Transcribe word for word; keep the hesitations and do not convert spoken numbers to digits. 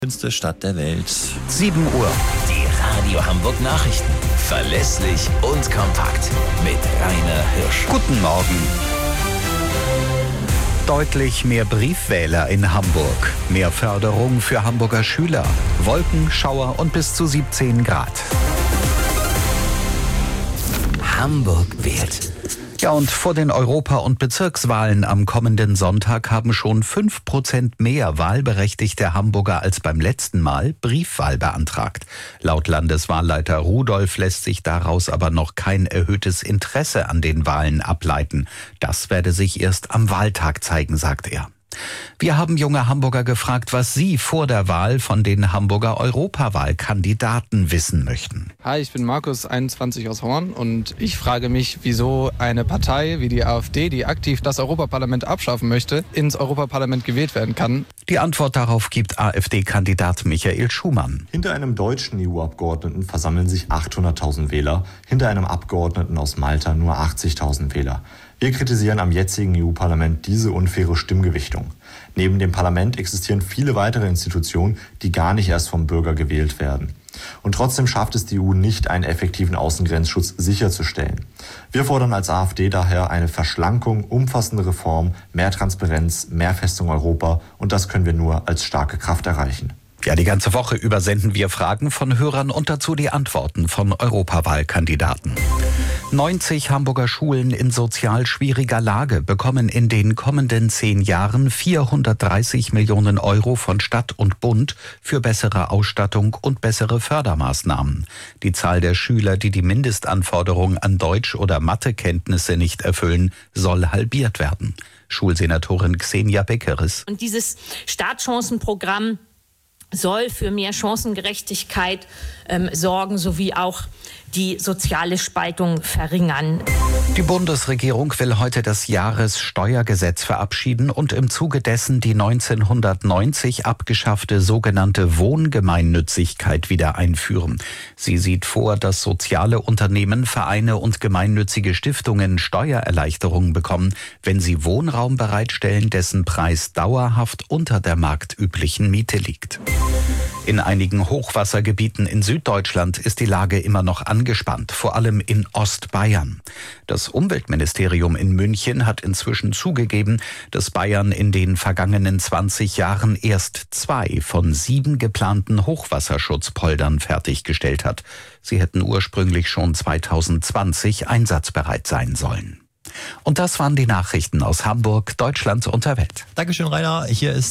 Schönste Stadt der Welt. sieben Uhr. Die Radio Hamburg Nachrichten. Verlässlich und kompakt. Mit Rainer Hirsch. Guten Morgen. Deutlich mehr Briefwähler in Hamburg. Mehr Förderung für Hamburger Schüler. Wolken, Schauer und bis zu siebzehn Grad. Hamburg wählt. Ja, und vor den Europa- und Bezirkswahlen am kommenden Sonntag haben schon fünf Prozent mehr wahlberechtigte Hamburger als beim letzten Mal Briefwahl beantragt. Laut Landeswahlleiter Rudolph lässt sich daraus aber noch kein erhöhtes Interesse an den Wahlen ableiten. Das werde sich erst am Wahltag zeigen, sagt er. Wir haben junge Hamburger gefragt, was sie vor der Wahl von den Hamburger Europawahlkandidaten wissen möchten. Hi, ich bin Markus, einundzwanzig aus Horn und ich frage mich, wieso eine Partei wie die AfD, die aktiv das Europaparlament abschaffen möchte, ins Europaparlament gewählt werden kann. Die Antwort darauf gibt AfD-Kandidat Michael Schumann. Hinter einem deutschen E U-Abgeordneten versammeln sich achthunderttausend Wähler, hinter einem Abgeordneten aus Malta nur achtzigtausend Wähler. Wir kritisieren am jetzigen E U-Parlament diese unfaire Stimmgewichtung. Neben dem Parlament existieren viele weitere Institutionen, die gar nicht erst vom Bürger gewählt werden. Und trotzdem schafft es die E U nicht, einen effektiven Außengrenzschutz sicherzustellen. Wir fordern als AfD daher eine Verschlankung, umfassende Reform, mehr Transparenz, mehr Festung Europa, und das können wir nur als starke Kraft erreichen. Ja, die ganze Woche über senden wir Fragen von Hörern und dazu die Antworten von Europawahlkandidaten. neunzig Hamburger Schulen in sozial schwieriger Lage bekommen in den kommenden zehn Jahren vierhundertdreißig Millionen Euro von Stadt und Bund für bessere Ausstattung und bessere Fördermaßnahmen. Die Zahl der Schüler, die die Mindestanforderungen an Deutsch- oder Mathekenntnisse nicht erfüllen, soll halbiert werden. Schulsenatorin Xenia Beckeris. Und dieses Startchancenprogramm soll für mehr Chancengerechtigkeit ähm, sorgen, sowie auch die soziale Spaltung verringern. Die Bundesregierung will heute das Jahressteuergesetz verabschieden und im Zuge dessen die neunzehnhundertneunzig abgeschaffte sogenannte Wohngemeinnützigkeit wieder einführen. Sie sieht vor, dass soziale Unternehmen, Vereine und gemeinnützige Stiftungen Steuererleichterungen bekommen, wenn sie Wohnraum bereitstellen, dessen Preis dauerhaft unter der marktüblichen Miete liegt. In einigen Hochwassergebieten in Süddeutschland ist die Lage immer noch angespannt, vor allem in Ostbayern. Das Umweltministerium in München hat inzwischen zugegeben, dass Bayern in den vergangenen zwanzig Jahren erst zwei von sieben geplanten Hochwasserschutzpoldern fertiggestellt hat. Sie hätten ursprünglich schon zweitausendzwanzig einsatzbereit sein sollen. Und das waren die Nachrichten aus Hamburg, Deutschland und der Welt. Dankeschön, Rainer. Hier ist